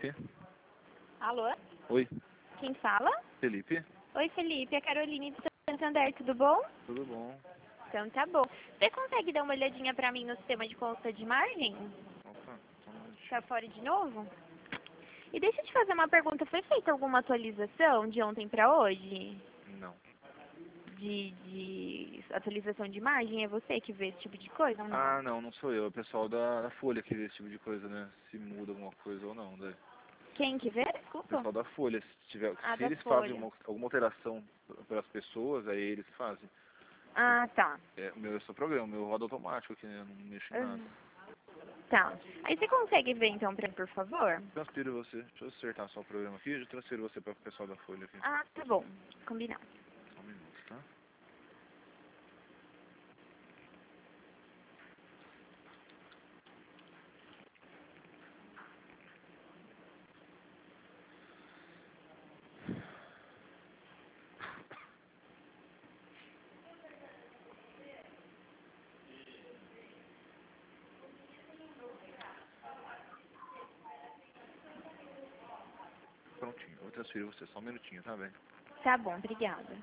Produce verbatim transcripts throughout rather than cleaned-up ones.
Felipe. Alô? Oi, Quem fala? Felipe. Oi, Felipe. É a Caroline do Santander, tudo bom? Tudo bom? Então tá bom. Você consegue dar uma olhadinha pra mim no sistema de consulta de margem? Opa, só um minutinho. Tá fora de novo? E deixa eu te fazer uma pergunta. Foi feita alguma atualização de ontem pra hoje? Não. De, de atualização de margem? É você que vê esse tipo de coisa ou não? Ah, não, não sou eu. É o pessoal da, da Folha que vê esse tipo de coisa, né? Se muda alguma coisa ou não, daí. Quem que vê? O Desculpa. pessoal da Folha, se, tiver, Ah, se da eles fazem Folha. uma, alguma alteração para as pessoas, aí eles fazem. Ah, tá. É, o meu é só programa, o meu roda automático aqui, né? Eu não mexo em nada. Uhum. Tá. Aí você consegue ver então pra mim, por favor? Transfiro você. Deixa eu acertar só o programa aqui, eu transfiro você para o pessoal da Folha aqui. Ah, tá bom. Combinado. Só um minuto, tá? Prontinho, eu vou transferir você, só um minutinho, tá, velho? Tá bom, obrigada.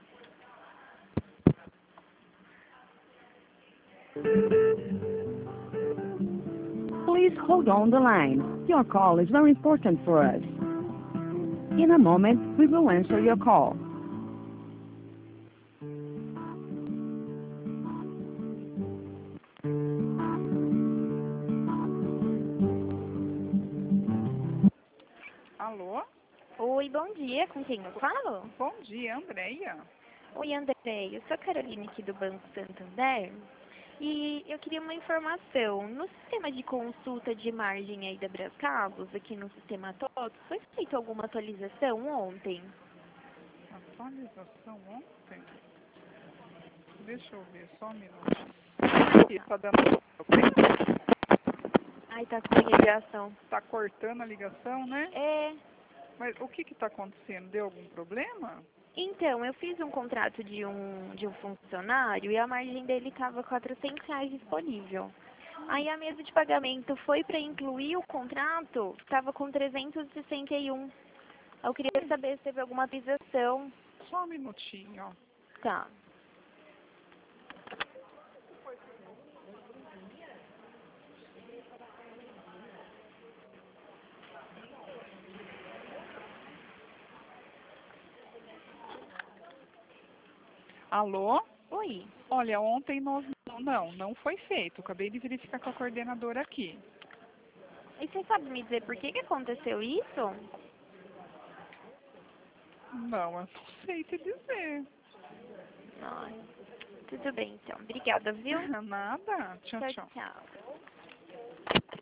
Please hold on the line. Your call is very important for us. In a moment, we will answer your call. Alô? Oi, bom dia. Com quem eu falo? Bom dia, Andréia. Oi, André. Eu sou a Caroline aqui do Banco Santander. E eu queria uma informação. No sistema de consulta de margem aí da Brascabos, aqui no sistema TOTS, foi feita alguma atualização ontem? Atualização ontem? Deixa eu ver, só um minuto. Aqui, tá dando problema? Ai, tá com ligação. Tá cortando a ligação, né? É. Mas o que que tá acontecendo? Deu algum problema? Então, eu fiz um contrato de um, de um funcionário e a margem dele estava quatrocentos reais disponível. Aí a mesa de pagamento foi para incluir o contrato, estava com trezentos e sessenta e um. Eu queria saber se teve alguma atualização. Só um minutinho, ó. Tá. Alô? Oi. Olha, ontem nós não, não, não foi feito. Acabei de verificar com a coordenadora aqui. E você sabe me dizer por que que aconteceu isso? Não, eu não sei te dizer. Ai, tudo bem então. Obrigada, viu? Nada. Tchau, Tchau, tchau. tchau.